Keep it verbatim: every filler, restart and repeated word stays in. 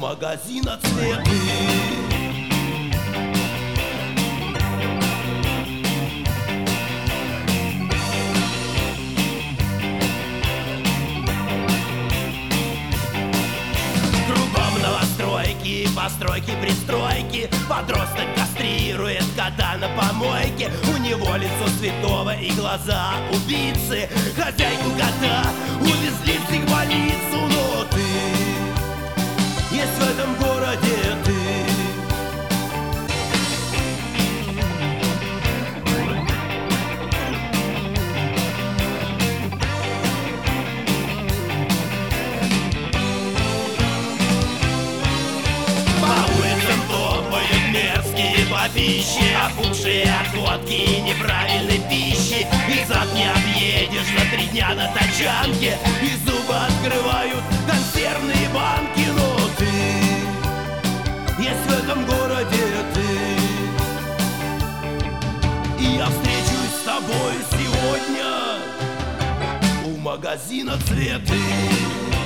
магазина цветы. Постройки, пристройки, подросток кастрирует кота на помойке. У него лицо святого и глаза убийцы. Хозяйку кота увезли в психбольницу. Но ты есть в этом городе, ты. Пищи, опухшие от водки и неправильной пищи. И зад не объедешь за три дня на тачанке. И зубы открывают консервные банки. Но ты есть в этом городе, ты. И я встречусь с тобой сегодня у магазина цветы.